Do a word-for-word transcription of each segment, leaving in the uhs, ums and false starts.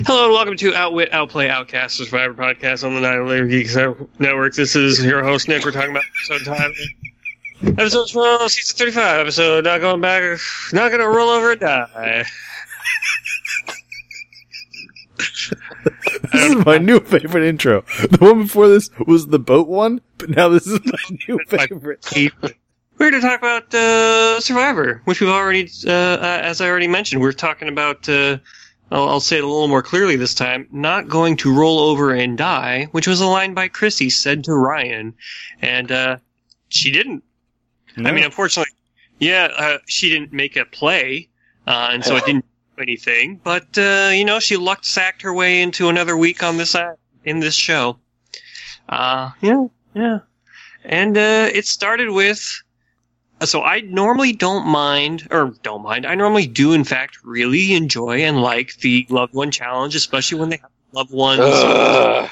Hello and welcome to Outwit, Outplay, Outcast, the Survivor podcast on the Night of Labor Geeks Network. This is your host, Nick. We're talking about episode time. Episode twelve, season thirty-five. Episode not going back, not going to roll over and die. This is my new favorite intro. The one before this was the boat one, but now this is my new favorite. We're here to talk about uh, Survivor, which we've already, uh, uh, as I already mentioned, we're talking about, uh, I'll, I'll say it a little more clearly this time, not going to roll over and die, which was a line by Chrissy said to Ryan. And uh, she didn't. No. I mean, unfortunately, yeah, uh, she didn't make a play, uh, and so it didn't do anything. But, uh, you know, she luck sacked her way into another week on this uh, in this show. Uh, yeah, yeah. And uh, it started with... So I normally don't mind, or don't mind, I normally do, in fact, really enjoy and like the loved one challenge, especially when they have loved ones. Uh.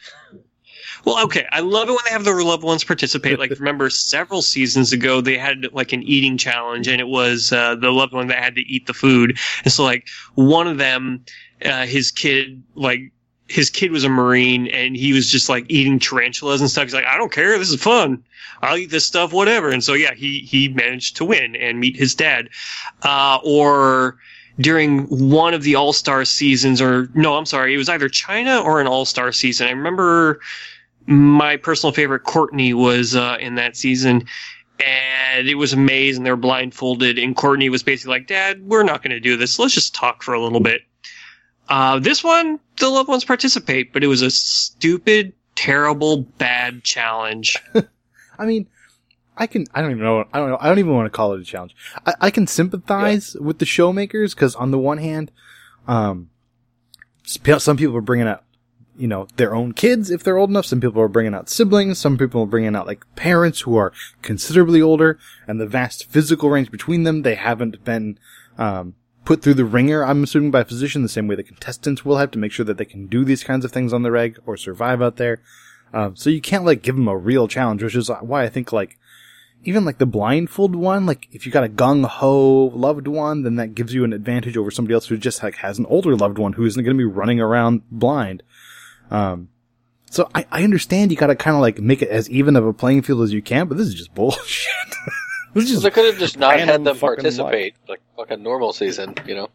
Well, okay, I love it when they have their loved ones participate. Like, remember, several seasons ago, they had, like, an eating challenge, and it was uh, the loved one that had to eat the food. And so, like, one of them, uh, his kid, like, his kid was a Marine, and he was just, like, eating tarantulas and stuff. He's like, I don't care, this is fun. I'll eat this stuff, whatever. And so, yeah, he, he managed to win and meet his dad. Uh, or during one of the All-Star seasons, or, no, I'm sorry, it was either China or an All-Star season. I remember my personal favorite, Courtney, was uh, in that season. And it was amazing. They were blindfolded, and Courtney was basically like, Dad, we're not going to do this. Let's just talk for a little bit. Uh, this one, the loved ones participate, but it was a stupid, terrible, bad challenge. I mean, I can, I don't even know, I don't know, I don't even want to call it a challenge. I, I can sympathize yeah. with the showmakers, because on the one hand, um, some people are bringing out, you know, their own kids if they're old enough. Some people are bringing out siblings. Some people are bringing out, like, parents who are considerably older, and the vast physical range between them, they haven't been, um, put through the ringer, I'm assuming, by physician, the same way the contestants will have to make sure that they can do these kinds of things on the reg or survive out there. Um, so you can't, like, give them a real challenge, which is why I think, like, even, like, the blindfold one, like, if you got a gung-ho loved one, then that gives you an advantage over somebody else who just, like, has an older loved one who isn't going to be running around blind. Um, so I, I understand you gotta kind of, like, make it as even of a playing field as you can, but this is just bullshit. This is just well, they could have just not had them participate, luck. like, like a normal season, you know?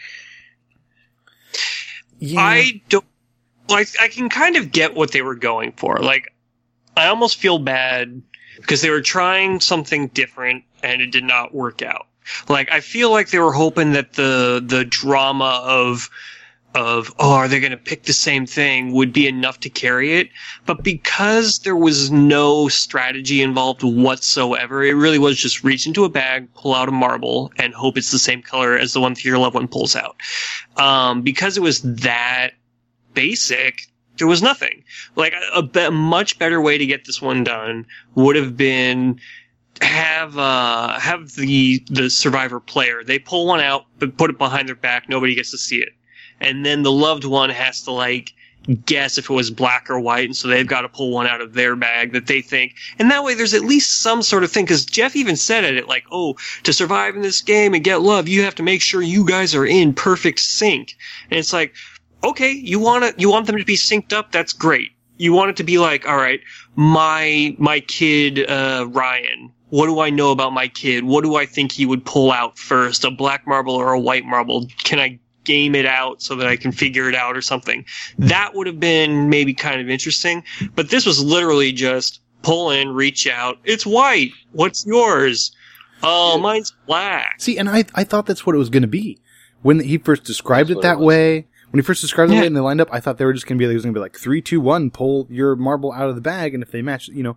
Yeah. I don't... Like, I can kind of get what they were going for. Like, I almost feel bad because they were trying something different and it did not work out. Like, I feel like they were hoping that the the drama of of oh, are they going to pick the same thing would be enough to carry it. But because there was no strategy involved whatsoever, it really was just reach into a bag, pull out a marble, and hope it's the same color as the one that your loved one pulls out. Um, because it was that basic, there was nothing. Like, a, a much better way to get this one done would have been have uh have the the survivor player, they pull one out but put it behind their back, nobody gets to see it, and then the loved one has to, like, guess if it was black or white, and so they've got to pull one out of their bag that they think, and that way there's at least some sort of thing, because Jeff even said at it, like, oh, to survive in this game and get love, you have to make sure you guys are in perfect sync. And it's like, okay, you want to, you want them to be synced up? That's great. You want it to be like, all right, my, my kid, uh, Ryan, what do I know about my kid? What do I think he would pull out first? A black marble or a white marble? Can I game it out so that I can figure it out or something? That would have been maybe kind of interesting. But this was literally just pull in, reach out. It's white. What's yours? Oh, mine's black. See, and I, I thought that's what it was going to be. When he first described that's it that way, When he first described yeah. it and they lined up, I thought they were just going to be like, it was going to be like three, two, one, pull your marble out of the bag, and if they match, you know,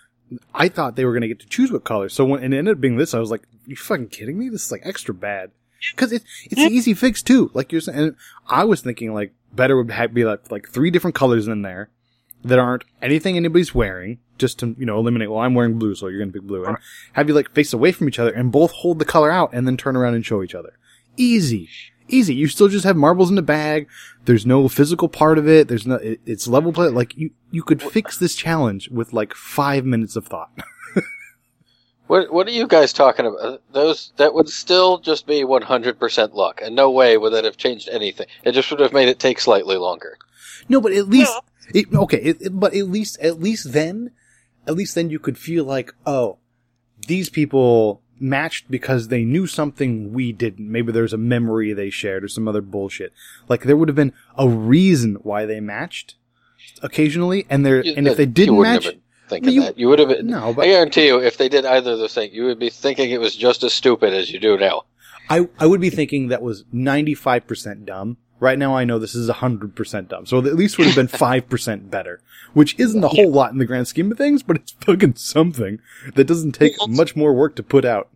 I thought they were going to get to choose what color. So when and it ended up being this, I was like, "You fucking kidding me? This is like extra bad." Because it, it's an easy fix too, like you're saying. And I was thinking like better would have, be like like three different colors in there that aren't anything anybody's wearing, just to, you know, eliminate. Well, I'm wearing blue, so you're going to pick blue, and have you like face away from each other and both hold the color out and then turn around and show each other. Easy. Easy. You still just have marbles in the bag. There's no physical part of it. There's no, it, it's level play. Like, you, you could fix this challenge with like five minutes of thought. What What are you guys talking about? Those that would still just be one hundred percent luck, and no way would that have changed anything. It just would have made it take slightly longer. No, but at least no. it, okay. It, it, but at least at least then, at least then you could feel like, oh, these people matched because they knew something we didn't. Maybe there's a memory they shared or some other bullshit. Like there would have been a reason why they matched occasionally, and there you, and if they didn't match. Thinking you, that you would have been, no, but I guarantee you, if they did either of those things, you would be thinking it was just as stupid as you do now. I I would be thinking that was ninety-five percent dumb. Right now, I know this is one hundred percent dumb, so at least would have been five percent better, which isn't a whole yeah. lot in the grand scheme of things, but it's fucking something that doesn't take also, much more work to put out.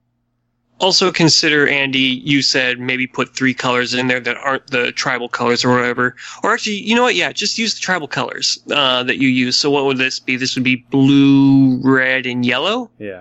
Also consider, Andy, you said maybe put three colors in there that aren't the tribal colors or whatever. Or actually, you know what? Yeah, just use the tribal colors uh, that you use. So what would this be? This would be blue, red, and yellow? Yeah.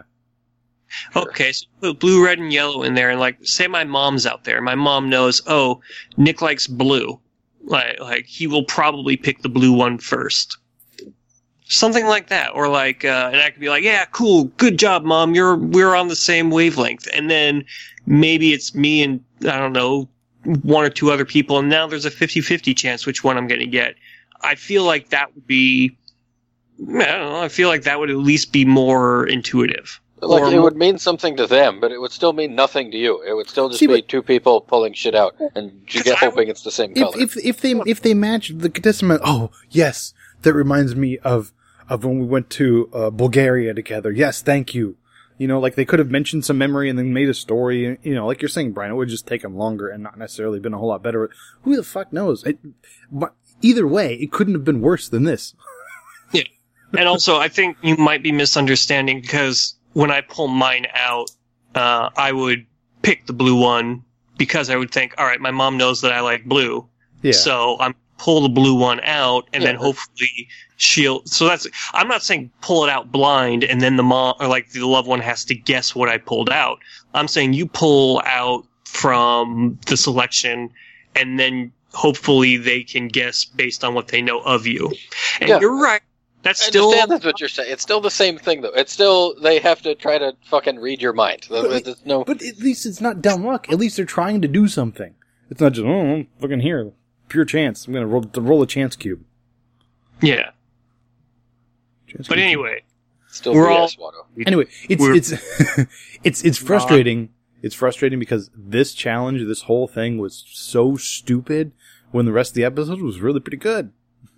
Okay, so put blue, red, and yellow in there. And, like, say my mom's out there. My mom knows, oh, Nick likes blue. Like, like he will probably pick the blue one first. Something like that, or like, uh, and I could be like, yeah, cool, good job, Mom, you're, we're on the same wavelength. And then maybe it's me and, I don't know, one or two other people, and now there's a fifty-fifty chance which one I'm going to get. I feel like that would be, I don't know, I feel like that would at least be more intuitive. Like, or it would mean something to them, but it would still mean nothing to you. It would still just See, be two people pulling shit out, and you get hoping it's the same if, color. If, if they, if they match the contestant, oh, yes, that reminds me of, of when we went to uh, Bulgaria together. Yes, thank you. You know, like they could have mentioned some memory and then made a story. You know, like you're saying, Brian, it would just take them longer and not necessarily been a whole lot better. Who the fuck knows? It, either way, it couldn't have been worse than this. Yeah. And also, I think you might be misunderstanding because when I pull mine out, uh, I would pick the blue one because I would think, all right, my mom knows that I like blue. Yeah. So I'm pull the blue one out and yeah, then hopefully she'll, so that's, I'm not saying pull it out blind and then the mom, or like the loved one has to guess what I pulled out. I'm saying you pull out from the selection and then hopefully they can guess based on what they know of you. And yeah. you're right. That's I still. understand that's what you're saying. It's still the same thing, though. It's still, they have to try to fucking read your mind. But, There's no... but at least it's not dumb luck. At least they're trying to do something. It's not just, oh, I'm fucking here. Pure chance. I'm going to roll, to roll a chance cube. Yeah. Chance but cube. Anyway. Still we're all, Anyway, it's, it's, it's, it's frustrating. It's frustrating because this challenge, this whole thing was so stupid when the rest of the episode was really pretty good.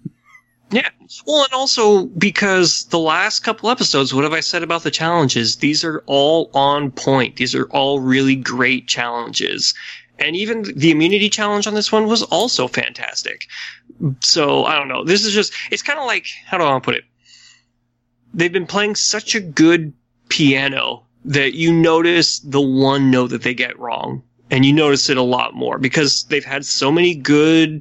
Yeah. Well, and also because the last couple episodes, what have I said about the challenges? These are all on point. These are all really great challenges. And even the immunity challenge on this one was also fantastic. So, I don't know. This is just, it's kind of like, how do I want to put it? They've been playing such a good piano that you notice the one note that they get wrong. And you notice it a lot more because they've had so many good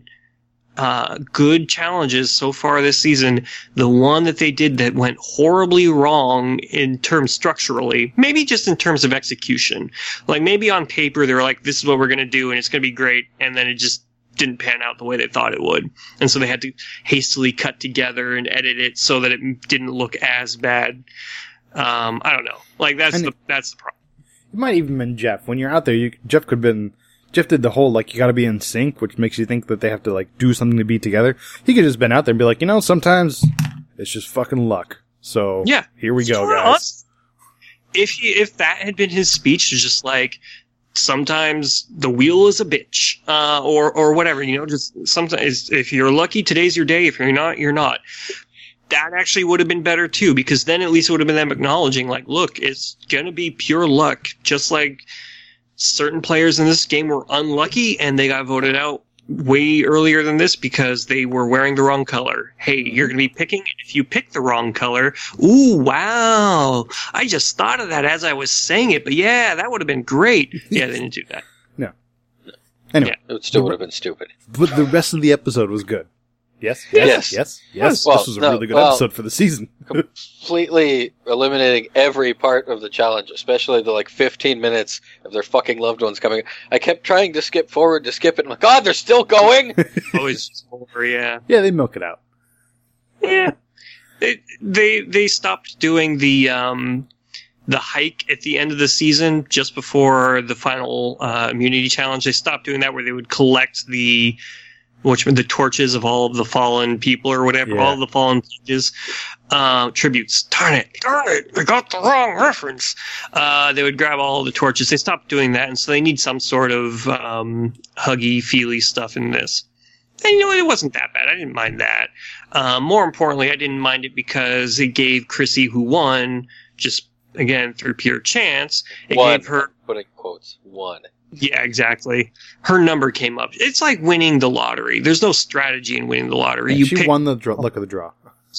Uh, good challenges so far this season. The one that they did that went horribly wrong in terms structurally, maybe just in terms of execution. Like maybe on paper they were like, this is what we're going to do and it's going to be great. And then it just didn't pan out the way they thought it would. And so they had to hastily cut together and edit it so that it didn't look as bad. Um, I don't know. Like that's and the, that's the problem. It might even been Jeff. When you're out there, you, Jeff could have been Jeff did the whole, like, you gotta be in sync, which makes you think that they have to, like, do something to be together. He could have just been out there and be like, you know, sometimes it's just fucking luck. So, yeah, here we go, guys. If he, if that had been his speech, just like, sometimes the wheel is a bitch, uh, or, or whatever, you know, just sometimes, if you're lucky, today's your day. If you're not, you're not. That actually would have been better, too, because then at least it would have been them acknowledging, like, look, it's gonna be pure luck, just like certain players in this game were unlucky and they got voted out way earlier than this because they were wearing the wrong color. Hey, you're going to be picking it if you pick the wrong color. Ooh, wow. I just thought of that as I was saying it, but yeah, that would have been great. Yeah, they didn't do that. No. Anyway. Yeah, it still would have been stupid. But the rest of the episode was good. Yes? Yes? Yes? Yes? yes. Well, this was a no, really good well, episode for the season. Completely eliminating every part of the challenge, especially the like fifteen minutes of their fucking loved ones coming. I kept trying to skip forward to skip it. I'm like, God, they're still going? Always over, yeah. Yeah, they milk it out. Yeah. They, they, they stopped doing the, um, the hike at the end of the season, just before the final uh, immunity challenge. They stopped doing that, where they would collect the which the torches of all of the fallen people or whatever, Yeah. all of the fallen pledges, uh, tributes. Darn it! Darn it! I got the wrong reference. Uh, they would grab all of the torches. They stopped doing that, and so they need some sort of um, huggy, feely stuff in this. And you know what? It wasn't that bad. I didn't mind that. Uh, more importantly, I didn't mind it because it gave Chrissy, who won, just again through pure chance, it One. gave her. Putting quotes. One. Yeah, exactly. Her number came up. It's like winning the lottery. There's no strategy in winning the lottery. Yeah, you she pick, won the draw, luck of the draw.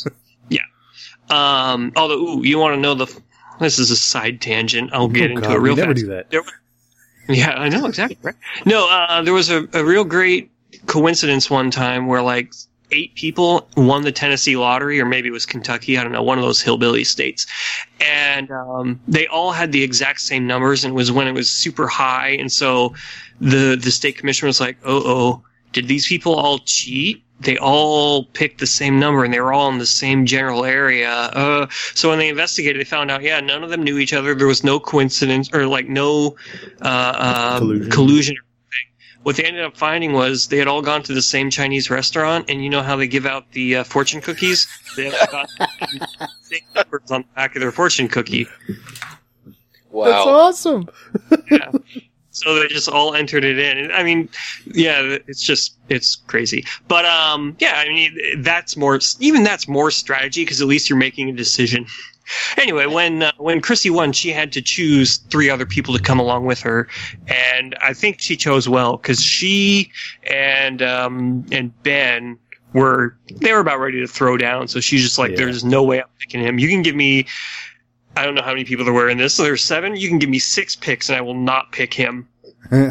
Um, although, ooh, you want to know the. This is a side tangent. I'll get Oh, into God, it real we never fast. do that. There, yeah, I know exactly. Right. No, uh, there was a, a real great coincidence one time where like eight people won the Tennessee lottery, or maybe it was Kentucky. I don't know, one of those hillbilly states, and um, they all had the exact same numbers, and it was when it was super high, and so the the state commissioner was like, "Oh, oh, did these people all cheat? They all picked the same number, and they were all in the same general area." Uh, so when they investigated, they found out, yeah, none of them knew each other. There was no coincidence, or like no uh, uh, Collusion. collusion. What they ended up finding was they had all gone to the same Chinese restaurant, and you know how they give out the uh, fortune cookies? They all got the same numbers on the back of their fortune cookie. Wow. That's awesome. Yeah. So they just all entered it in. I mean, yeah, it's just, it's crazy. But, um, yeah, I mean, that's more, even that's more strategy, because at least you're making a decision. Anyway, when uh, when Chrissy won, she had to choose three other people to come along with her, and I think she chose well, because she and um, and Ben were they were about ready to throw down. So she's just like, Yeah. "There's no way I'm picking him. You can give me, I don't know how many people there were in this. So there's seven. You can give me six picks, and I will not pick him." Yeah.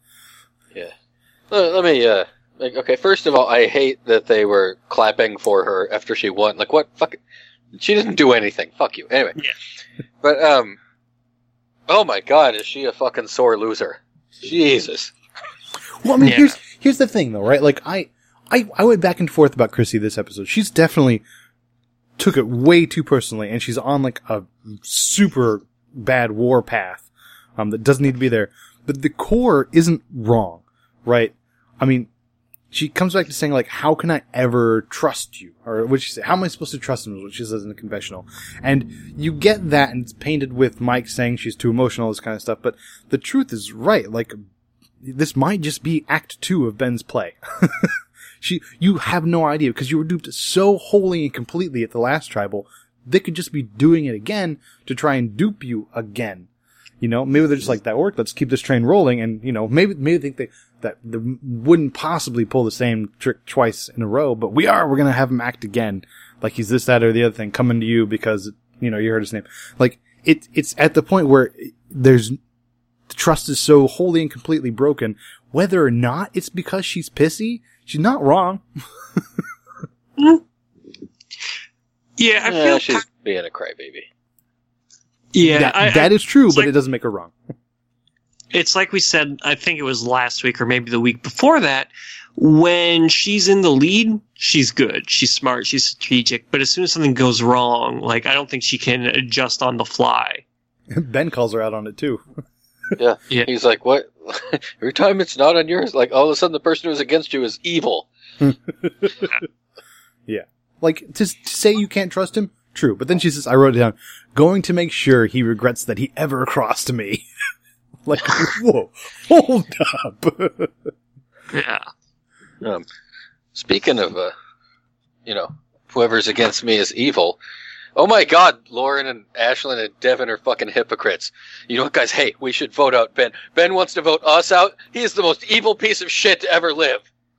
Let, let me, uh, like, okay, first of all, I hate that they were clapping for her after she won. Like, what? Fuck. She didn't do anything. Fuck you. Anyway. Yeah. But, um, oh my god, is she a fucking sore loser? Jesus. Well, I mean, Yeah. here's here's the thing, though, right? Like, I, I I went back and forth about Chrissy this episode. She's definitely took it way too personally, and she's on like a super bad war path um, that doesn't need to be there. But the core isn't wrong, right? I mean, she comes back to saying, like, how can I ever trust you? Or what she say? How am I supposed to trust him? Is what she says in the confessional. And you get that, and it's painted with Mike saying she's too emotional, this kind of stuff. But the truth is right. Like, this might just be act two of Ben's play. she, you have no idea, because you were duped so wholly and completely at the last tribal. They could just be doing it again to try and dupe you again. You know, maybe they're just like, that worked, let's keep this train rolling, and, you know, maybe, maybe they think they, that they wouldn't possibly pull the same trick twice in a row, but we are, we're gonna have him act again. Like he's this, that, or the other thing, coming to you because, you know, you heard his name. Like, it, it's at the point where there's, the trust is so wholly and completely broken, whether or not it's because she's pissy, she's not wrong. Yeah, I Yeah, feel she's being a crybaby. yeah, that, I, that I, is true, it's but like- it doesn't make her wrong. it's like we said, I think it was last week or maybe the week before that, when she's in the lead, she's good, she's smart, she's strategic, but as soon as something goes wrong, like, I don't think she can adjust on the fly. Ben calls her out on it too. Yeah. Yeah. He's like, what? Every time it's not on yours, like, all of a sudden the person who's against you is evil. Yeah. Like, to, to say you can't trust him, true. But then she says, I wrote it down, going to make sure he regrets that he ever crossed me. Like, whoa, hold up. Yeah. Um, speaking of, uh, you know, whoever's against me is evil. Oh my god, Lauren and Ashlyn and Devin are fucking hypocrites. You know what, guys? Hey, we should vote out Ben. Ben wants to vote us out. He is the most evil piece of shit to ever live.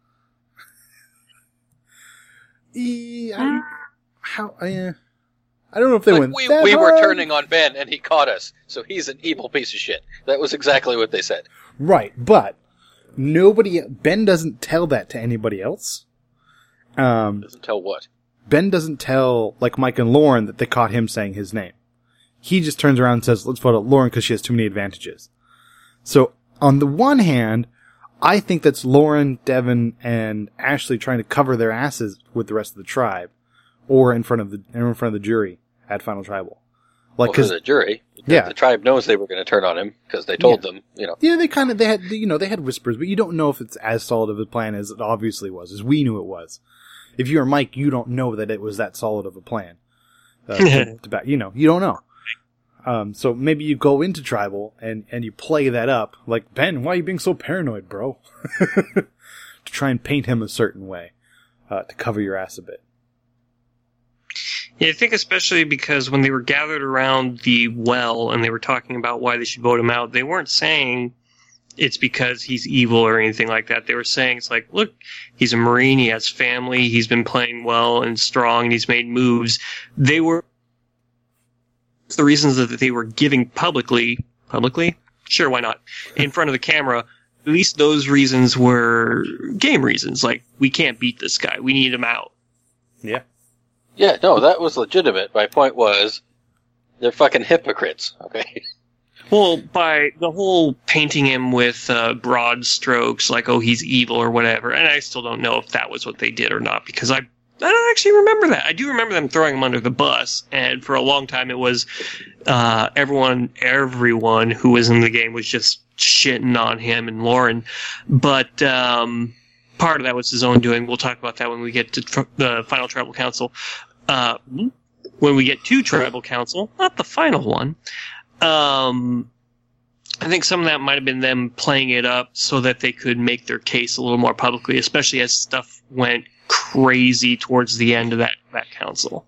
Yeah, I, how, uh, I don't know if they Like, went we that we were hard. turning on Ben and he caught us, so he's an evil piece of shit. That was exactly what they said. Right, but nobody, Ben doesn't tell that to anybody else. Um, Doesn't tell what. Ben doesn't tell, like, Mike and Lauren that they caught him saying his name. He just turns around and says, let's vote out Lauren because she has too many advantages. So, on the one hand, I think that's Lauren, Devin, and Ashley trying to cover their asses with the rest of the tribe, or in front of the in front of the jury at Final Tribal. Like, well, for cause, the jury. yeah. The tribe knows they were going to turn on him because they told Yeah. them, you know. Yeah, they kind of, they had, you know, they had whispers, but you don't know if it's as solid of a plan as it obviously was, as we knew it was. If you're Mike, you don't know that it was that solid of a plan. Uh, to, to back, you know, you don't know. Um, so maybe you go into tribal and, and you play that up, like, Ben, why are you being so paranoid, bro? To try and paint him a certain way, uh, to cover your ass a bit. Yeah, I think especially because when they were gathered around the well and they were talking about why they should vote him out, they weren't saying it's because he's evil or anything like that. They were saying it's like, look, he's a Marine, he has family, he's been playing well and strong, and he's made moves. They were the reasons that they were giving publicly, publicly? Sure, why not? In front of the camera, at least those reasons were game reasons. Like, we can't beat this guy, we need him out. Yeah. Yeah, no, that was legitimate. My point was, they're fucking hypocrites, okay? Well, by the whole painting him with uh, broad strokes, like, oh, he's evil or whatever, and I still don't know if that was what they did or not, because I, I don't actually remember that. I do remember them throwing him under the bus, and for a long time it was uh, everyone, everyone who was in the game was just shitting on him and Lauren, but um, part of that was his own doing. We'll talk about that when we get to tr- the final tribal council. Uh, when we get to tribal council, not the final one. Um, I think some of that might have been them playing it up so that they could make their case a little more publicly, especially as stuff went crazy towards the end of that, that council.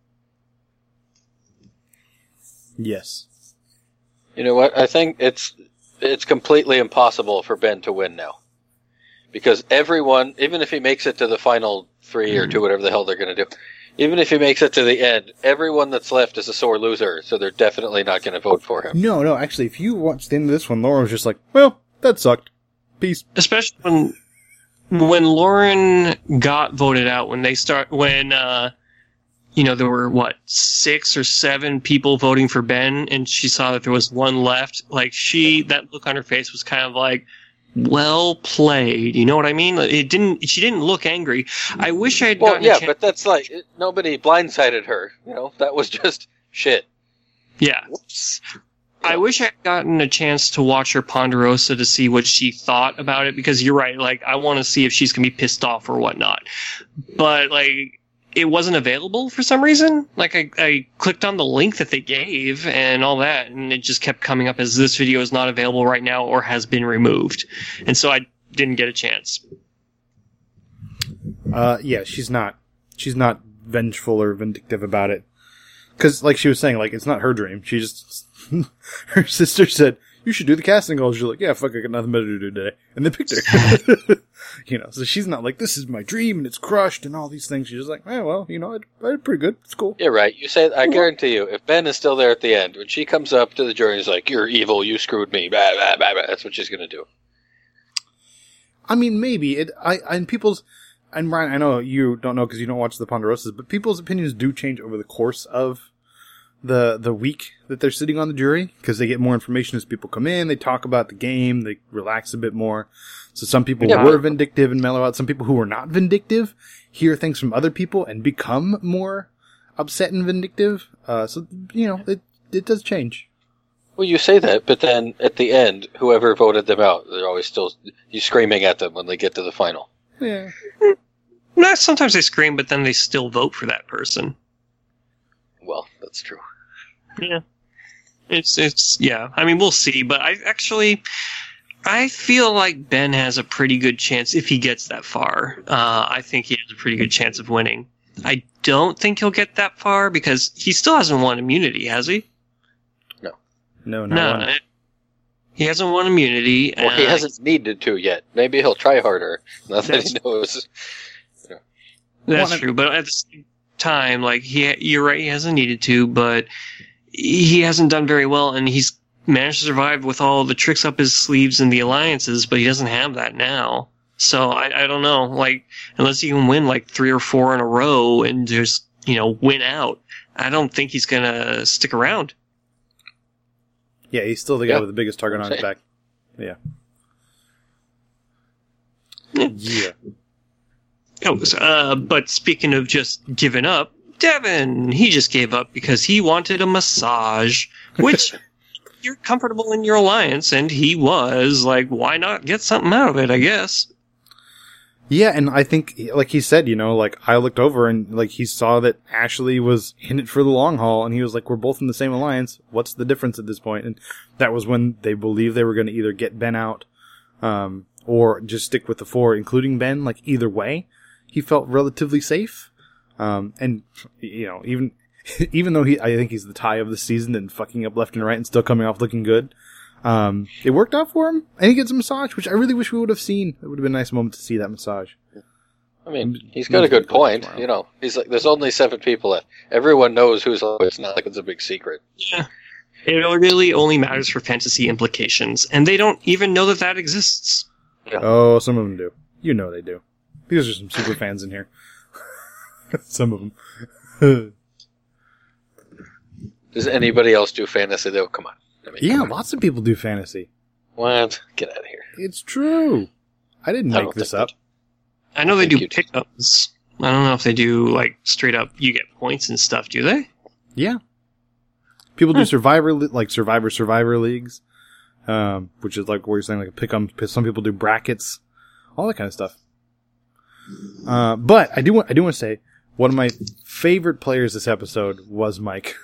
Yes. You know what? I think it's it's completely impossible for Ben to win now. Because everyone, even if he makes it to the final three or two, whatever the hell they're going to do, even if he makes it to the end, everyone that's left is a sore loser, so they're definitely not going to vote for him. No, no, actually, if you watch the end of this one, Laura was just like, well, that sucked. Peace. Especially when when Lauren got voted out, when they start, when, uh, you know, there were, what, six or seven people voting for Ben, and she saw that there was one left, like, she, that look on her face was kind of like, well played. You know what I mean? It didn't, she didn't look angry. I wish I had Well, gotten yeah, a chance. but that's like, it, nobody blindsided her, you know? That was just shit. Yeah. Whoops. I wish I'd gotten a chance to watch her Ponderosa to see what she thought about it, because you're right, like, I want to see if she's going to be pissed off or whatnot. But, like, it wasn't available for some reason. Like, I, I clicked on the link that they gave and all that, and it just kept coming up as this video is not available right now or has been removed. And so I didn't get a chance. Uh, yeah, she's not, she's not vengeful or vindictive about it. Cause, like she was saying, like, it's not her dream. She just, her sister said, you should do the casting call. She's like, yeah, fuck, I got nothing better to do today. And they picked her. You know, so she's not like, this is my dream and it's crushed and all these things. She's just like, eh, well, you know, I, I did pretty good. It's cool. You're right. You say, I guarantee you, if Ben is still there at the end, when she comes up to the jury and is like, you're evil, you screwed me, blah, blah, blah, blah, that's what she's going to do. I mean, maybe it, I, and people's, and Brian, I know you don't know because you don't watch the Ponderosas, but people's opinions do change over the course of the the week that they're sitting on the jury, because they get more information as people come in, they talk about the game, they relax a bit more. So some people Yeah. were vindictive and mellow out. Some people who were not vindictive hear things from other people and become more upset and vindictive. Uh, so, you know, it it does change. Well, you say that, but then at the end, whoever voted them out, they're always still, you screaming at them when they get to the final. Yeah. No, sometimes they scream, but then they still vote for that person. Well, that's true. Yeah. It's, it's, yeah. I mean, we'll see, but I actually, I feel like Ben has a pretty good chance if he gets that far. Uh, I think he has a pretty good chance of winning. I don't think he'll get that far because he still hasn't won immunity, has he? No. No, not No. one. it- He hasn't won immunity. Well, he uh, hasn't needed to yet. Maybe he'll try harder, now that That's- he knows. That's Well, true, but at the same time, like, he, you're right, he hasn't needed to, but he hasn't done very well, and he's managed to survive with all the tricks up his sleeves and the alliances, but he doesn't have that now. So I, I don't know, like, unless he can win like three or four in a row and just, you know, win out, I don't think he's gonna stick around. Yeah, he's still the guy Yeah. with the biggest target on his back. Yeah. Yeah. Yeah. Oh, so, uh, but speaking of just giving up, Devin, he just gave up because he wanted a massage, which you're comfortable in your alliance, and he was. Like, why not get something out of it, I guess? Yeah, and I think, like he said, you know, like, I looked over and, like, he saw that Ashley was in it for the long haul, and he was like, we're both in the same alliance. What's the difference at this point? And that was when they believed they were going to either get Ben out, um, or just stick with the four, including Ben. Like, either way, he felt relatively safe. Um, and, you know, even, even though he, I think he's the tie of the season and fucking up left and right and still coming off looking good, Um, it worked out for him, and he gets a massage, which I really wish we would have seen. It would have been a nice moment to see that massage. I mean, he's got a good point. You know, he's like, there's only seven people left. Everyone knows who's. It's not like it's a big secret. Yeah, it really only matters for fantasy implications, and they don't even know that that exists. Yeah. Oh, some of them do. You know they do. These are some super fans in here. Some of them. Does anybody else do fantasy though? Come on. I mean, yeah, lots of people do fantasy. What? Get out of here. It's true. I didn't I make this think up. I know they Thank do you. pickups. I don't know if they do, like, straight up, you get points and stuff, do they? Yeah. People do Hmm. Survivor, li- like Survivor Survivor leagues, um, which is like where you're saying like a pick 'em. Some people do brackets, all that kind of stuff. Uh, but I do want I do want to say one of my favorite players this episode was Mike.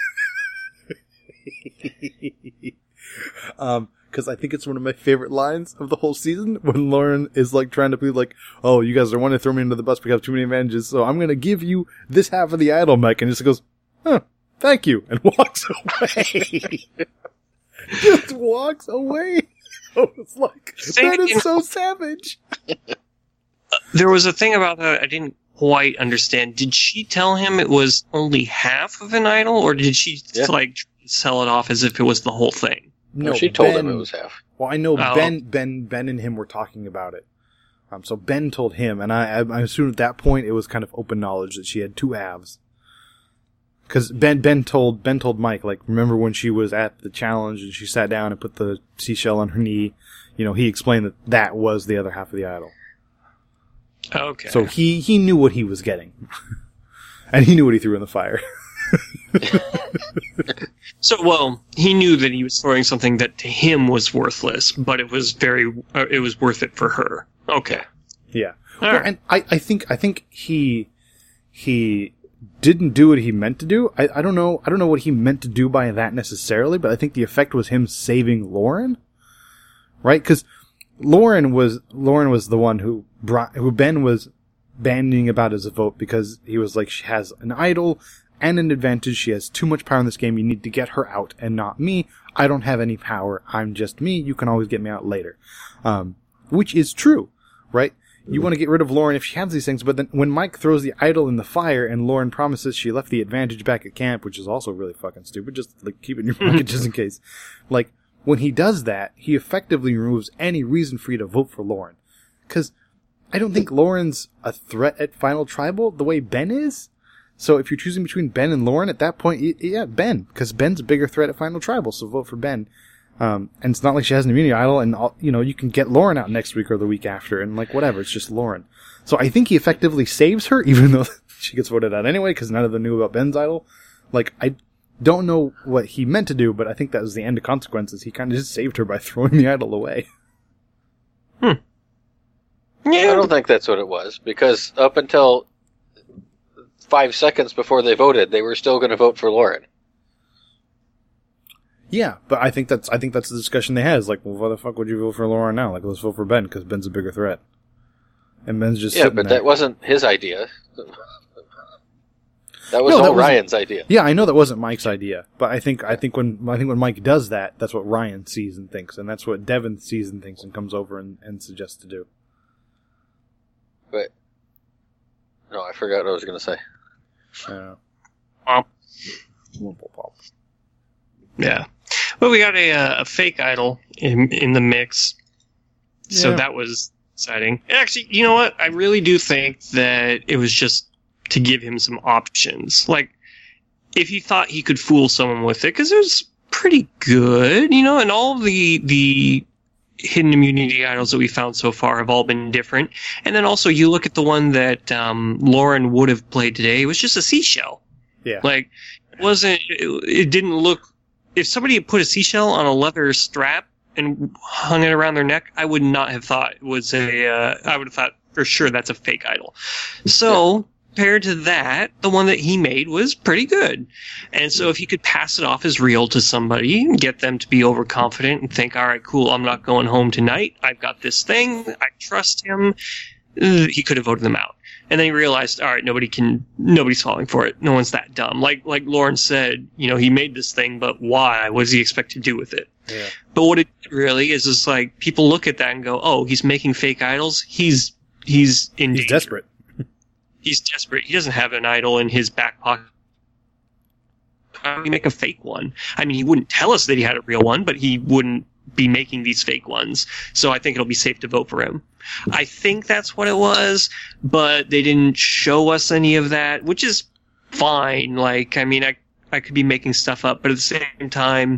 um, because I think it's one of my favorite lines of the whole season when Lauren is like trying to be like, "Oh, you guys are wanting to throw me under the bus because I have too many advantages, so I'm going to give you this half of the idol, Mike," and just goes, "Huh, thank you," and walks away. Just walks away. I was like, that is so savage. There was a thing about that I didn't quite understand. Did she tell him it was only half of an idol, or did she Yeah. like sell it off as if it was the whole thing? No, she told him it was half. Well, I know Oh. Ben, Ben, Ben, and him were talking about it. Um, so Ben told him, and I, I, I assume at that point it was kind of open knowledge that she had two halves. Because Ben, Ben told Ben told Mike, like, remember when she was at the challenge and she sat down and put the seashell on her knee? You know, he explained that that was the other half of the idol. Okay. So he he knew what he was getting, and he knew what he threw in the fire. So, well, he knew that he was throwing something that to him was worthless, but it was very, uh, it was worth it for her. Okay. Yeah. All Well, right. and I, I think I think he he didn't do what he meant to do. I, I don't know I don't know what he meant to do by that necessarily, but I think the effect was him saving Lauren, right? Because Lauren was Lauren was the one who brought who Ben was bandying about as a vote because he was like, she has an idol and an advantage. She has too much power in this game. You need to get her out and not me. I don't have any power. I'm just me. You can always get me out later. Um, which is true, right? You want to get rid of Lauren if she has these things, but then when Mike throws the idol in the fire and Lauren promises she left the advantage back at camp, which is also really fucking stupid, just like keep it in your pocket just in case. Like, when he does that, he effectively removes any reason for you to vote for Lauren. Cause I don't think Lauren's a threat at Final Tribal the way Ben is. So if you're choosing between Ben and Lauren at that point, y- yeah, Ben, because Ben's a bigger threat at Final Tribal, so vote for Ben. Um, and it's not like she has an immunity idol, and all, you know, you can get Lauren out next week or the week after, and like whatever, it's just Lauren. So I think he effectively saves her, even though she gets voted out anyway, because none of them knew about Ben's idol. Like, I don't know what he meant to do, but I think that was the end of consequences. He kind of just saved her by throwing the idol away. Hmm. I Yeah. don't think that's what it was, because up until five seconds before they voted, they were still going to vote for Lauren. Yeah, but I think that's I think that's the discussion they had. Is like, well, why the fuck would you vote for Lauren now? Like, let's vote for Ben because Ben's a bigger threat. And Ben's just Yeah, sitting but there. that wasn't his idea. That was No, that all wasn't- Ryan's idea. Yeah, I know that wasn't Mike's idea, but I think I think when I think when Mike does that, that's what Ryan sees and thinks, and that's what Devin sees and thinks and comes over and, and suggests to do. But no, I forgot what I was going to say. Uh, Womp. womp, womp, womp. Yeah. Well, we got a, uh, a fake idol in in the mix, so Yeah. that was exciting. And actually, you know what? I really do think that it was just to give him some options. Like, if he thought he could fool someone with it, because it was pretty good, you know, and all of the the hidden immunity idols that we found so far have all been different. And then also you look at the one that um, Lauren would have played today. It was just a seashell. Yeah. Like, it wasn't, it, it didn't look, if somebody had put a seashell on a leather strap and hung it around their neck, I would not have thought it was a, uh, I would have thought for sure that's a fake idol. So, compared to that, the one that he made was pretty good. And so if you could pass it off as real to somebody and get them to be overconfident and think, all right, cool, I'm not going home tonight. I've got this thing. I trust him. He could have voted them out. And then he realized, all right, nobody can, nobody's falling for it. No one's that dumb. Like, like Lauren said, you know, he made this thing, but why? What does he expect to do with it? Yeah. But what it really is, is like, people look at that and go, oh, he's making fake idols. He's, he's in He's danger. desperate. He's desperate. He doesn't have an idol in his back pocket. How would he make a fake one? I mean, he wouldn't tell us that he had a real one, but he wouldn't be making these fake ones. So I think it'll be safe to vote for him. I think that's what it was, but they didn't show us any of that, which is fine. Like, I mean, I, I could be making stuff up, but at the same time,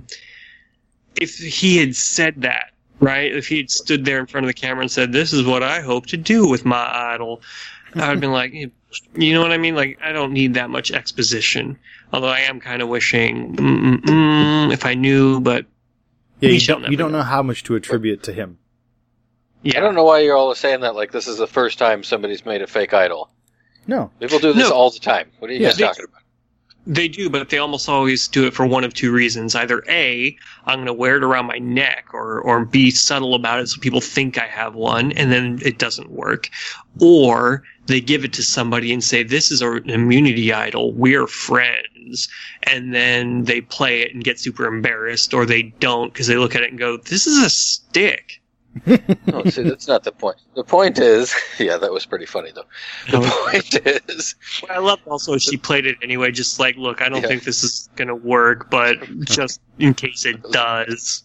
if he had said that, right? If he had stood there in front of the camera and said, this is what I hope to do with my idol, I would have been like, you know what I mean? Like, I don't need that much exposition. Although I am kind of wishing, mm, mm, mm, if I knew, but Yeah, we you shall don't, never you don't know. know how much to attribute to him. Yeah. I don't know why you're all saying that like this is the first time somebody's made a fake idol. No. People do this No. all the time. What are you Yeah, guys they- talking about? They do, but they almost always do it for one of two reasons. Either A, I'm going to wear it around my neck, or, or be subtle about it so people think I have one, and then it doesn't work. Or they give it to somebody and say, this is an immunity idol, we're friends. And then they play it and get super embarrassed, or they don't because they look at it and go, this is a stick. No, see, that's not the point. The point is, yeah, that was pretty funny though. The point is, What I love also she played it anyway, just like, look, I don't Yeah. think this is going to work, but just in case it does.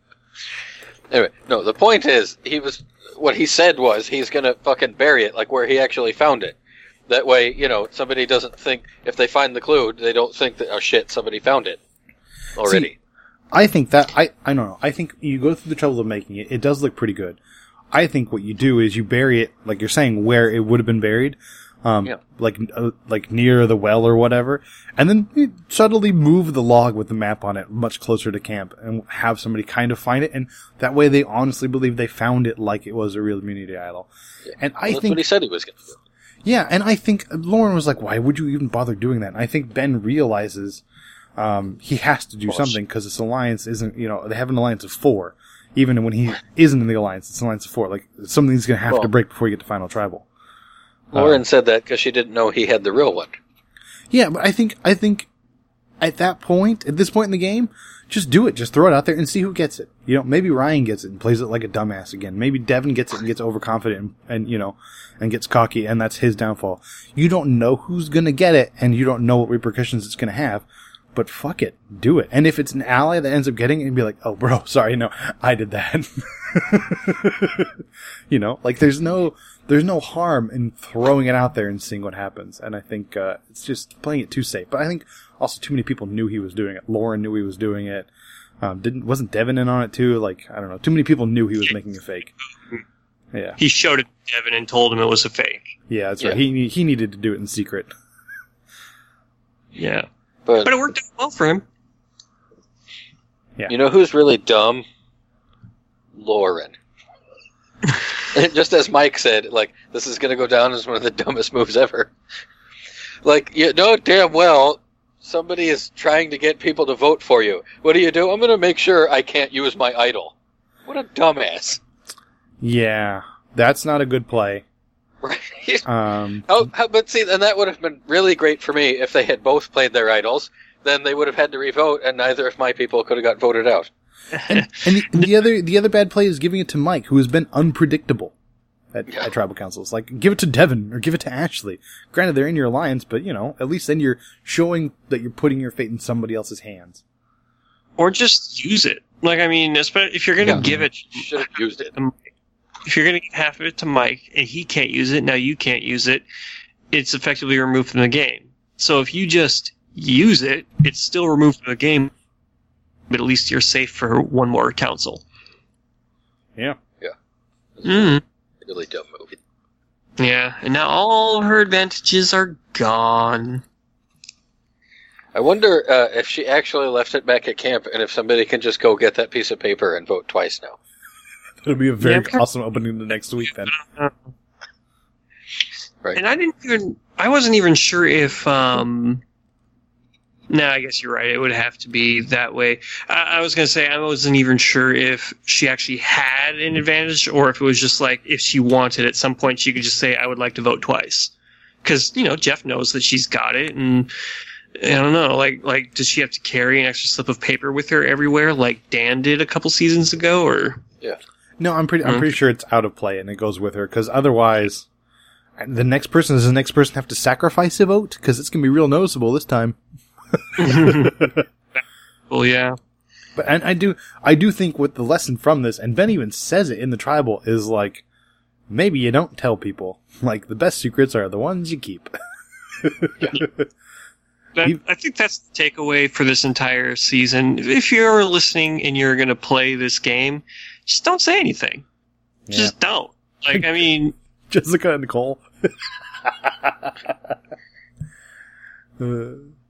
anyway, no, the point is, he was, what he said was he's gonna fucking bury it, like where he actually found it. That way, you know, somebody doesn't think, if they find the clue, they don't think that, oh shit, somebody found it already. See, I think that, I, I don't know, I think you go through the trouble of making it, it does look pretty good. I think what you do is you bury it, like you're saying, where it would have been buried, um, Yeah. like, uh, like near the well or whatever, and then you subtly move the log with the map on it much closer to camp and have somebody kind of find it, and that way they honestly believe they found it like it was a real immunity idol. Yeah. And I Well, that's think what he said he was gonna do. Yeah, and I think Lauren was like, why would you even bother doing that? And I think Ben realizes um, he has to do Course. something because this alliance isn't, you know, they have an alliance of four. Even when he isn't in the alliance, it's an alliance of four. Like, something's going to have Well- to break before you get to Final Tribal. Lauren Uh, said that because she didn't know he had the real one. Yeah, but I think, I think at that point, at this point in the game, just do it. Just throw it out there and see who gets it. You know, maybe Ryan gets it and plays it like a dumbass again. Maybe Devin gets it and gets overconfident and, and you know, and gets cocky, and that's his downfall. You don't know who's gonna get it, and you don't know what repercussions it's gonna have. But fuck it, do it. And if it's an ally that ends up getting it, and be like, oh bro, sorry, no, I did that. You know, like there's no, there's no harm in throwing it out there and seeing what happens. And I think, uh, it's just playing it too safe. But I think also too many people knew he was doing it. Lauren knew he was doing it. Um, didn't, wasn't Devin in on it too? Like, I don't know. Too many people knew he was making a fake. Yeah. He showed it to Devin and told him it was a fake. Yeah, that's Yeah. right. He, he needed to do it in secret. Yeah. But, But it worked out well for him. you know who's really dumb? Lauren. Just as Mike said, like, this is going to go down as one of the dumbest moves ever. Like, you know damn well somebody is trying to get people to vote for you. What do you do? I'm going to make sure I can't use my idol. What a dumbass. Yeah. That's not a good play. Right? Um, Oh, how- but see, and that would have been really great for me if they had both played their idols. Then they would have had to revote, and neither of my people could have got voted out. and the, and the other, the other bad play is giving it to Mike, who has been unpredictable at, Yeah. at tribal councils. Like, give it to Devin or give it to Ashley. Granted, they're in your alliance, but you know, at least then you're showing that you're putting your fate in somebody else's hands. Or just use it. Like, I mean, espe- if you're going to Yeah. give it, Should have used it. if you're going to give half of it to Mike and he can't use it, now you can't use it, it's effectively removed from the game. So if you just use it, it's still removed from the game, but at least you're safe for one more council. Yeah. Yeah. Mm. Really dumb movie. Yeah, and now all of her advantages are gone. I wonder uh, if she actually left it back at camp, and if somebody can just go get that piece of paper and vote twice now. It'll be a very Yeah. awesome opening the next week then. Right. And I didn't even, I wasn't even sure if, um, no, I guess you're right. It would have to be that way. I, I was going to say, I wasn't even sure if she actually had an advantage or if it was just like, if she wanted at some point, she could just say, I would like to vote twice. Because, you know, Jeff knows that she's got it. And I don't know, like, like, does she have to carry an extra slip of paper with her everywhere like Dan did a couple seasons ago? Or Yeah. No, I'm pretty. I'm Hmm. pretty sure it's out of play and it goes with her because otherwise, the next person does the next person have to sacrifice a vote because it's gonna be real noticeable this time. well, yeah. But and I do, I do think what the lesson from this, and Ben even says it in the tribal, is like maybe you don't tell people. Like the best secrets are the ones you keep. That, You- I think that's the takeaway for this entire season. If you're listening and you're going to play this game, just don't say anything. Yeah. Just don't. Like, I mean, Jessica and Nicole. uh,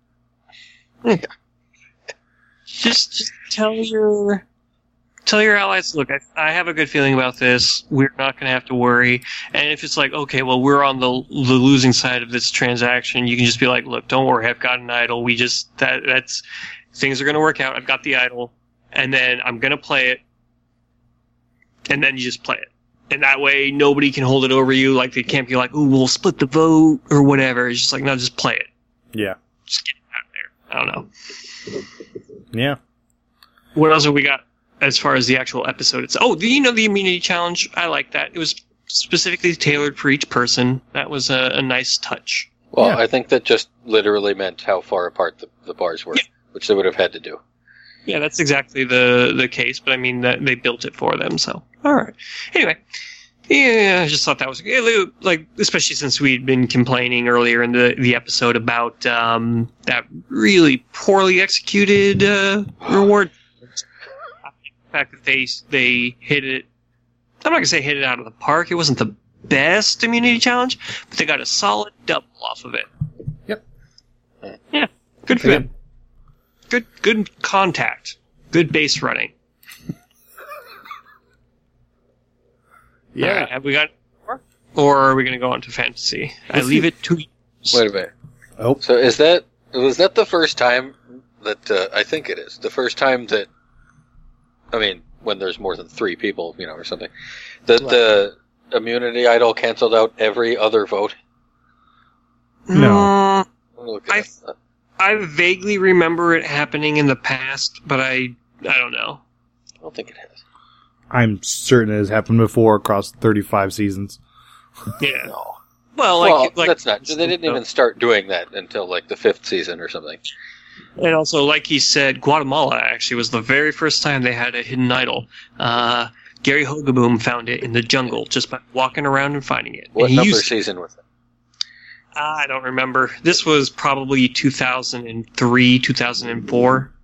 just just tell your tell your allies, look, I, I have a good feeling about this. We're not going to have to worry. And if it's like, okay, well, we're on the the losing side of this transaction, you can just be like, look, don't worry, I've got an idol. We just that that's things are going to work out. I've got the idol, and then I'm going to play it, and then you just play it. And that way, nobody can hold it over you. Like, they can't be like, ooh, we'll split the vote or whatever. It's just like, no, just play it. yeah, Just get it out there. I don't know. yeah. What else have we got as far as the actual episode itself? Oh, the, you know, the immunity challenge. I like that. It was specifically tailored for each person. That was a, a nice touch. Well, Yeah. I think that just literally meant how far apart the, the bars were, Yeah. which they would have had to do. Yeah, that's exactly the the case. But I mean, that they built it for them. So, all right. Anyway, yeah, I just thought that was like, especially since we'd been complaining earlier in the the episode about um, that really poorly executed uh, reward. The fact that they they hit it. I'm not gonna say hit it out of the park. It wasn't the best immunity challenge, but they got a solid double off of it. Yep. Yeah, good for them. Good, good contact. Good base running. Yeah. All right, have we got more? Or are we going to go on to fantasy? I Let's leave see. it to you. Wait a minute. Oh, So is that was that the first time that uh, I think it is the first time that I mean when there's more than three people, you know, or something, that the immunity idol canceled out every other vote. No. Mm, I'm gonna look it I- up. I vaguely remember it happening in the past, but I I don't know. I don't think it has. I'm certain it has happened before across thirty-five seasons. Yeah. No. Well, like, well, like that's not. They didn't even start doing that until like the fifth season or something. And also, like he said, Guatemala actually was the very first time they had a hidden idol. Uh, Gary Hogaboom found it in the jungle just by walking around and finding it. What And he number used- season was it? I don't remember. This was probably two thousand three, two thousand four.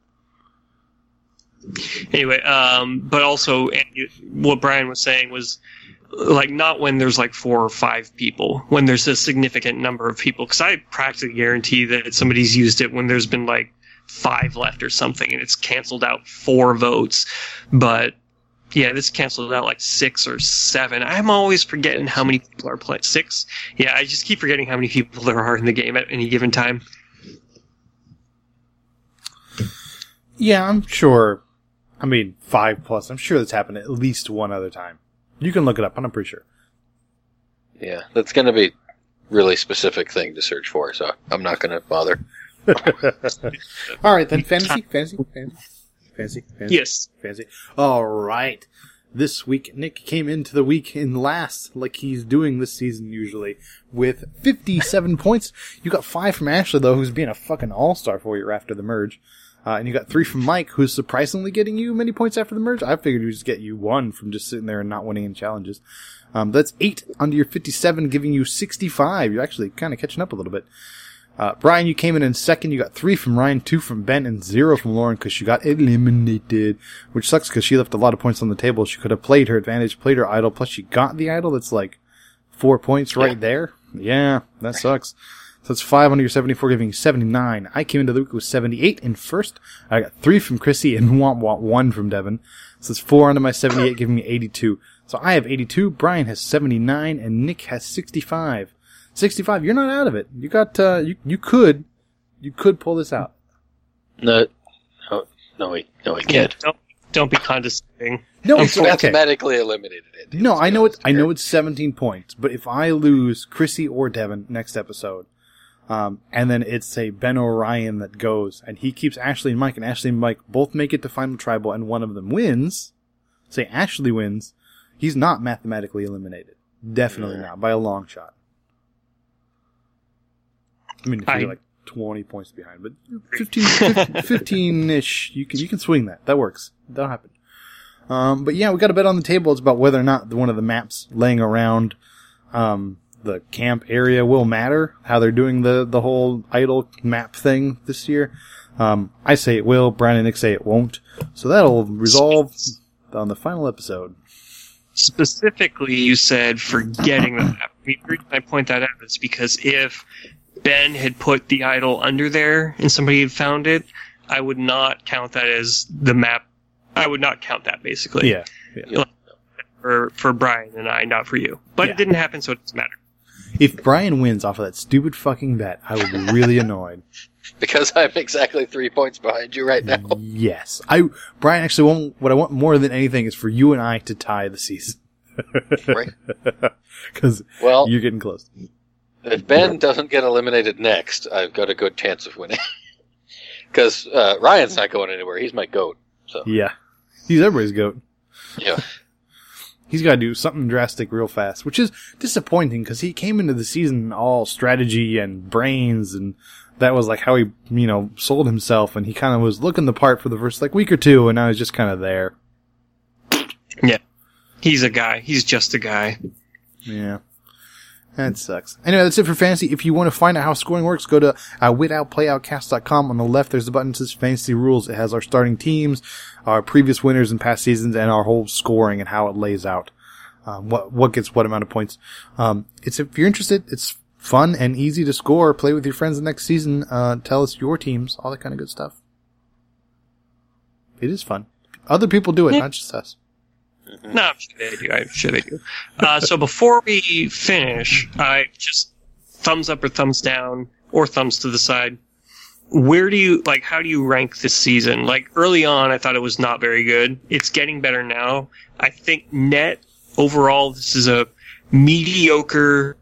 Anyway, um, but also and you- what Brian was saying was like not when there's like four or five people, when there's a significant number of people. Because I practically guarantee that somebody's used it when there's been like five left or something, and it's canceled out four votes. But yeah, this canceled out like six or seven. I'm always forgetting how many people are playing. Six? Yeah, I just keep forgetting how many people there are in the game at any given time. Yeah, I'm sure. I mean, five plus. I'm sure that's happened at least one other time. You can look it up, and I'm pretty sure. Yeah, that's going to be really specific thing to search for, so I'm not going to bother. All right, then fantasy, fantasy, fantasy, fantasy, fantasy. Yes. Fancy. All right. This week, Nick came into the week in last, like he's doing this season usually, with fifty-seven points. You got five from Ashley, though, who's being a fucking all-star for you after the merge. Uh, and you got three from Mike, who's surprisingly getting you many points after the merge. I figured he would just get you one from just sitting there and not winning in challenges. Um, that's eight under your fifty-seven, giving you sixty-five. You're actually kind of catching up a little bit. Uh, Brian, you came in in second. You got three from Ryan, two from Ben, and zero from Lauren because she got eliminated, which sucks because she left a lot of points on the table. She could have played her advantage, played her idol, plus she got the idol. That's like four points right yeah. there. Yeah, that sucks. So it's five under your seventy-four, giving you seventy-nine. I came into the week with seventy-eight in first. I got three from Chrissy and want, want one from Devin. So it's four under my seventy-eight, giving me eighty-two. So I have eighty-two, Brian has seventy-nine, and Nick has sixty-five. sixty-five, you're not out of it. You got, uh, you, you could, you could pull this out. No, no, no, we, no, we can't. Don't, don't be condescending. No, I'm it's okay. mathematically eliminated it. No, I know it, I know it's seventeen points, but if I lose Chrissy or Devin next episode, um, and then it's, say, Ben or Ryan that goes, and he keeps Ashley and Mike, and Ashley and Mike both make it to Final Tribal, and one of them wins, say Ashley wins, he's not mathematically eliminated. Definitely not, by a long shot. I mean, if you're like twenty points behind, but fifteen, fifteen-ish, you can, you can swing that. That works. That'll happen. Um, but yeah, we got a bet on the table. It's about whether or not one of the maps laying around, um, the camp area will matter, how they're doing the, the whole idol map thing this year. Um, I say it will, Brian and Nick say it won't. So that'll resolve on the final episode. Specifically, you said forgetting the map. The reason I point that out is because if Ben had put the idol under there and somebody had found it, I would not count that as the map. I would not count that, basically. Yeah. yeah. You know, for, for Brian and I, not for you. But yeah. It didn't happen, so it doesn't matter. If Brian wins off of that stupid fucking bet, I will be really annoyed. Because I'm exactly three points behind you right now. Yes. I, Brian, actually, want, what I want more than anything is for you and I to tie the season. Right. Because well, you're getting close. If Ben doesn't get eliminated next, I've got a good chance of winning. Because uh, Ryan's not going anywhere. He's my goat. So yeah. He's everybody's goat. Yeah. He's got to do something drastic real fast, which is disappointing because he came into the season all strategy and brains, and that was like how he, you know, sold himself, and he kind of was looking the part for the first like week or two, and now he's just kind of there. Yeah. He's a guy. He's just a guy. Yeah. That sucks. Anyway, that's it for fantasy. If you want to find out how scoring works, go to uh, wit out play out cast dot com. On the left, there's a button that says Fantasy Rules. It has our starting teams, our previous winners in past seasons, and our whole scoring and how it lays out. Um, what what gets what amount of points. Um, it's if you're interested, it's fun and easy to score. Play with your friends the next season. Uh, tell us your teams, all that kind of good stuff. It is fun. Other people do it, yeah. not just us. No, I'm sure they do. I'm sure they do. Uh, so before we finish, I just thumbs up or thumbs down or thumbs to the side. Where do you, like, how do you rank this season? Like, early on, I thought it was not very good. It's getting better now. I think net, overall, this is a mediocre,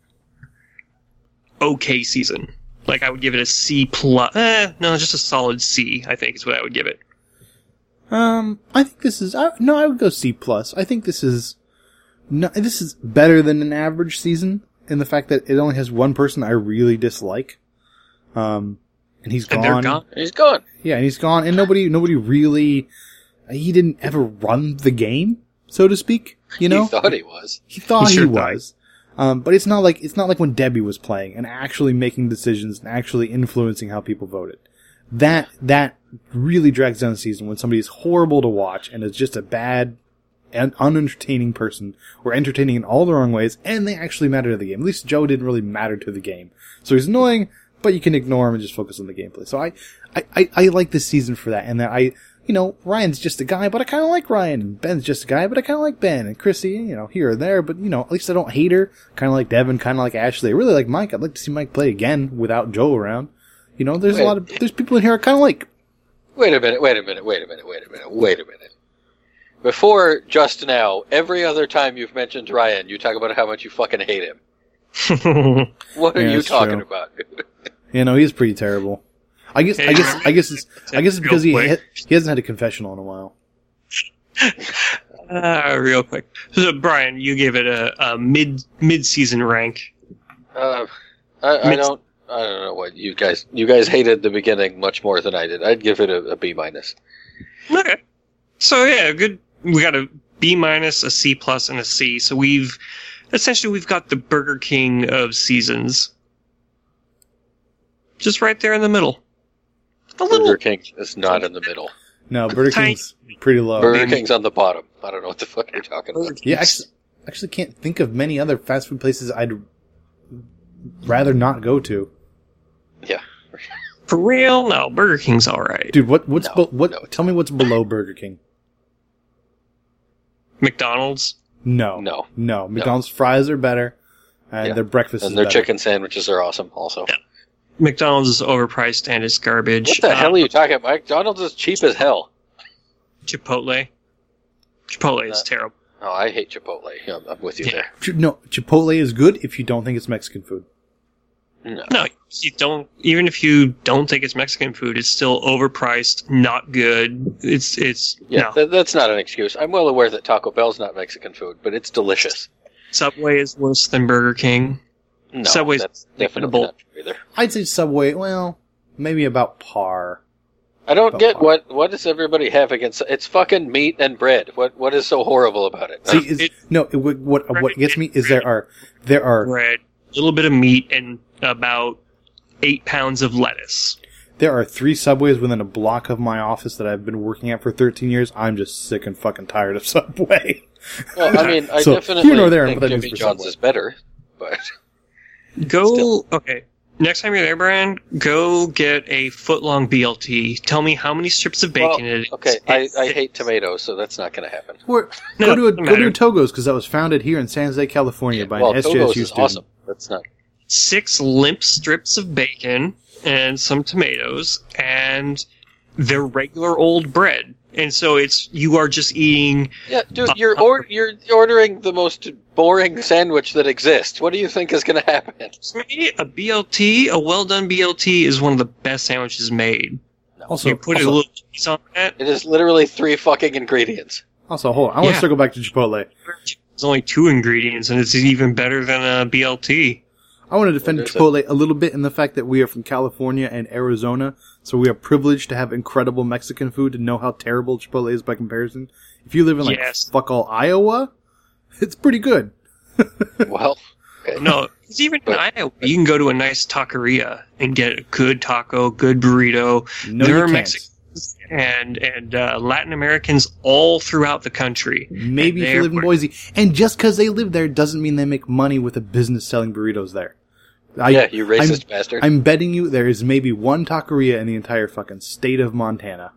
okay season. Like, I would give it a C plus. Eh, no, just a solid C, I think is what I would give it. Um, I think this is, I, no, I would go C plus. I think this is, no, this is better than an average season in the fact that it only has one person I really dislike. Um, and he's gone. And they're gone. He's gone. Yeah, and he's gone, and nobody, nobody really, he didn't ever run the game, so to speak, you know? He thought he was. He thought he, he sure was. Um, but it's not like, it's not like when Debbie was playing and actually making decisions and actually influencing how people voted. That, that really drags down the season when somebody is horrible to watch and is just a bad and unentertaining person or entertaining in all the wrong ways and they actually matter to the game. At least Joe didn't really matter to the game. So he's annoying, but you can ignore him and just focus on the gameplay. So I, I, I, I like this season for that, and that I, you know, Ryan's just a guy, but I kind of like Ryan, and Ben's just a guy, but I kind of like Ben, and Chrissy, you know, here or there, but, you know, at least I don't hate her. Kind of like Devin, kind of like Ashley. I really like Mike. I'd like to see Mike play again without Joe around. You know, there's Wait. a lot of, there's people in here I kind of like. Wait a minute, wait a minute, wait a minute, wait a minute, wait a minute. Before just now, every other time you've mentioned Ryan, you talk about how much you fucking hate him. What are Yeah, you that's talking true. about? You know, he's pretty terrible. I guess, Hey, I guess, remember- I guess it's, I guess it's because he, Real quick. he hasn't had a confessional in a while. Uh, real quick. So, Brian, you gave it a, a mid mid season rank. Uh, I, I Mid- don't, I don't know what you guys, you guys hated the beginning much more than I did. I'd give it a, a B minus. Okay. So yeah, good. We got a B minus, a C plus, and a C. So we've essentially we've got the Burger King of seasons. just right there in the middle. A little. Burger King is not in the middle. No, Burger Tiny. King's pretty low. Burger King's on the bottom. I don't know what the fuck you're talking about. Yeah, actually, actually can't think of many other fast food places I'd rather not go to. Yeah. For real? No, Burger King's all right. Dude, what what's No, be- what? no. Tell me what's below Burger King. McDonald's. No, No. no. McDonald's fries are better, and Yeah. their breakfast is And their better. chicken sandwiches are awesome also. Yeah. McDonald's is overpriced and it's garbage. What the Uh, hell are you talking about? McDonald's is cheap as hell. Chipotle. Chipotle is Uh, terrible. Oh, I hate Chipotle. Yeah, I'm with you Yeah. there. Ch- No, Chipotle is good if you don't think it's Mexican food. No. No, you don't. Even if you don't think it's Mexican food, it's still overpriced, not good. It's it's Yeah, no. th- that's not an excuse. I'm well aware that Taco Bell's not Mexican food, but it's delicious. Subway is worse than Burger King. No, Subway's that's definitely debatable. not true either. I'd say Subway, well, maybe about par. I don't Oh, get fuck. what what does everybody have against it's fucking meat and bread. What what is so horrible about it? See, is, it- no, it, what what what gets me is there are there are Bread, a little bit of meat, and about eight pounds of lettuce. there are three Subways within a block of my office that I've been working at for thirteen years. I'm just sick and fucking tired of Subway. Well, I mean, I So, definitely here nor there, think but that means Jimmy for John's Subway. is better, but Go Still. okay. Next time you're there, Brian, go get a foot long B L T. Tell me how many strips of bacon well, it is. okay, I, It- I hate tomatoes, so that's not going to happen. Or No, go to a, doesn't go to a matter. Togo's because that was founded here in San Jose, California by well, an S J Togo's S U is student. awesome. That's not. six limp strips of bacon and some tomatoes and their regular old bread. And so it's you are just eating. Yeah, dude, you're or, you're ordering the most boring sandwich that exists. What do you think is going to happen? For me, a B L T, a well done B L T, is one of the best sandwiches made. Also, You put a also, little cheese on that. It is literally three fucking ingredients. also, hold on. I want Yeah. to circle back to Chipotle. There's only two ingredients, and it's even better than a B L T. I want to defend There's a- Chipotle a little bit in the fact that we are from California and Arizona, so we are privileged to have incredible Mexican food and know how terrible Chipotle is by comparison. If you live in like Yes. fuck all Iowa, it's pretty good. Well, okay. No, because even in But- Iowa, you can go to a nice taqueria and get a good taco, good burrito. No, there you are can't. Mexicans and and uh, Latin Americans all throughout the country. Maybe And if you live in they're- Boise, and just because they live there doesn't mean they make money with a business selling burritos there. I, Yeah, you racist I'm, bastard. I'm betting you there is maybe one taqueria in the entire fucking state of Montana.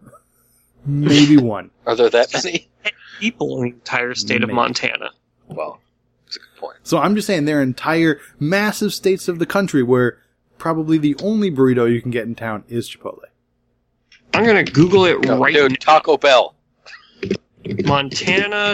Maybe one. Are there that many? People in the entire state of Maybe. Montana. Well, that's a good point. So I'm just saying there are entire massive states of the country where probably the only burrito you can get in town is Chipotle. I'm gonna Google it No, right dude, now. Taco Bell. Montana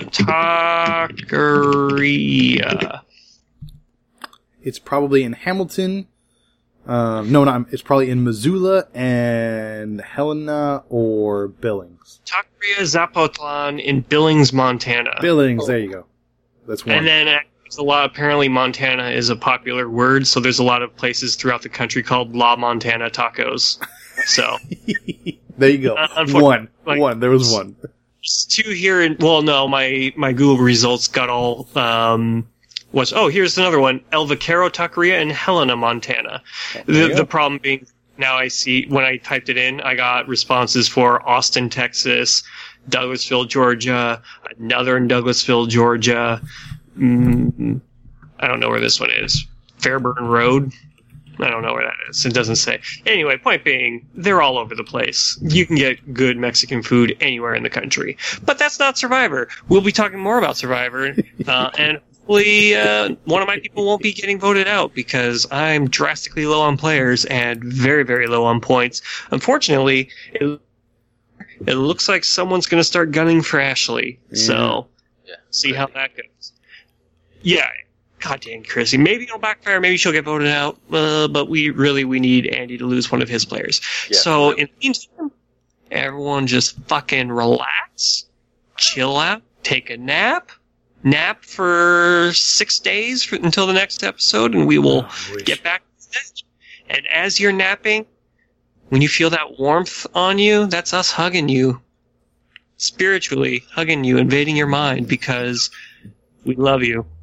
Taqueria. It's probably in Hamilton. Um, no, not. It's probably in Missoula and Helena or Billings. Taqueria Zapotlan in Billings, Montana. Billings. There you go. That's one. And then uh, there's a lot. Apparently, Montana is a popular word, so there's a lot of places throughout the country called La Montana Tacos. So there you go. Uh, unfortunately, one. like- one. There was one. there's two here. In, well, no, my my Google results got all. Um, was oh here's another one. El Vaquero Taqueria in Helena, Montana. There you The go. the problem being now I see when I typed it in, I got responses for Austin, Texas, Douglasville, Georgia, another in Douglasville, Georgia. Mm, I don't know where this one is. Fairburn Road. I don't know where that is. It doesn't say. Anyway, point being, they're all over the place. You can get good Mexican food anywhere in the country. But that's not Survivor. We'll be talking more about Survivor, uh, and hopefully uh, one of my people won't be getting voted out because I'm drastically low on players and very, very low on points. Unfortunately, it, it looks like someone's going to start gunning for Ashley. So, Yeah. see how that goes. Yeah. God dang, Chrissy. Maybe it'll backfire. Maybe she'll get voted out. Uh, but we really we need Andy to lose one of his players. Yeah. So in the meantime, everyone just fucking relax, chill out, take a nap, nap for six days for, until the next episode, and we will Oh, I wish. get back to this. And as you're napping, when you feel that warmth on you, that's us hugging you, spiritually hugging you, invading your mind because we love you.